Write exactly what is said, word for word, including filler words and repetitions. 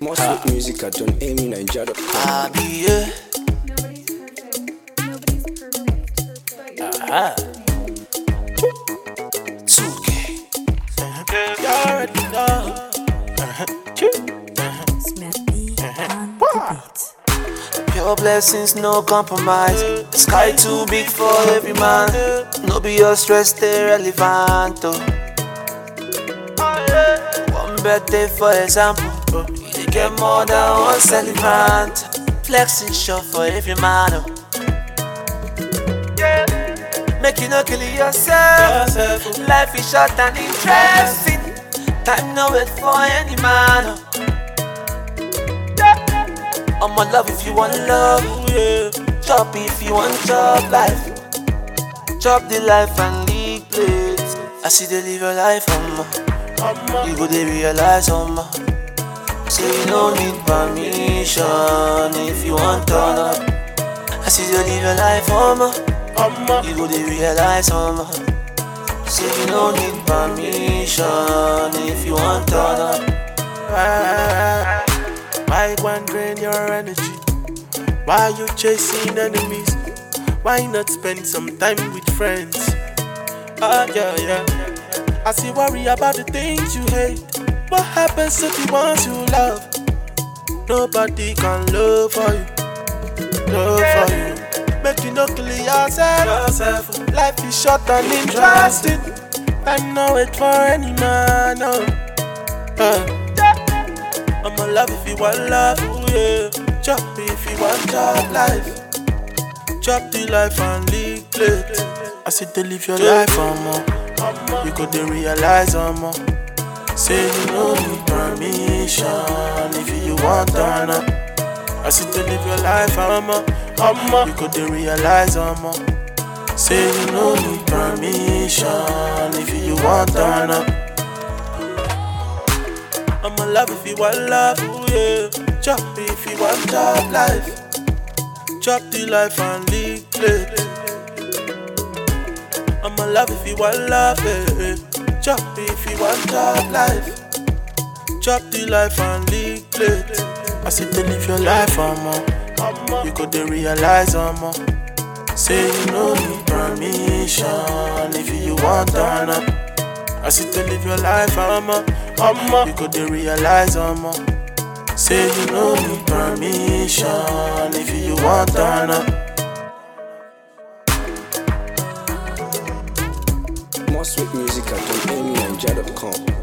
More sweet music at John Amy Nigeria dot com. I be yeah. Aha. two K. You already know. Smappy on the beat. Pure blessings, no compromise. The sky too big for every man. No be your stress, they relevant. Oh. One birthday, for example, you get more than one celebrant. Flexing short for every man. Oh. Make you no kill yourself. Life is short and interesting. Time no wait for any man. Oh. I'ma love if you want love, yeah. Chop if you want chop life. Chop the life and leave plates. I see they live your life, I'ma. You go they realize, I'ma. Say you don't need permission if you want turn up. I see they live your life, I'ma. You go they realize, I'ma. Say you don't need permission if you want turn up. Why go and drain your energy? Why you chasing enemies? Why not spend some time with friends? Ah, yeah, yeah. I see worry about the things you hate. What happens to the ones you love? Nobody can love for you. Love for you. Make you no kill yourself. Life is short and interesting. Time no wait for any man. No. Uh. I'ma love if you want love, ooh, yeah. Chop if you want chop life. Chop the life and leave plate. I said to live your life, I'ma. You could realize, I'ma. Say you no need permission if you want turn up. I said to live your life, I'ma. You could realize, I'ma. Say you no need permission if you want turn up. I'ma love if you want love, ooh, yeah. Chop if you want chop life. Chop the life and leave plate. I'ma love if you want love, yeah. Chop if you want chop life. Chop the life and leave plate. I said to live your life, I'ma. You could realize, I'ma. Say you no need permission if you want turn up. I said to live your life, I'ma. I'ma. You could realize, I'ma. Say you no need permission if you want turn up. More sweet music at John Amy Nigeria dot com.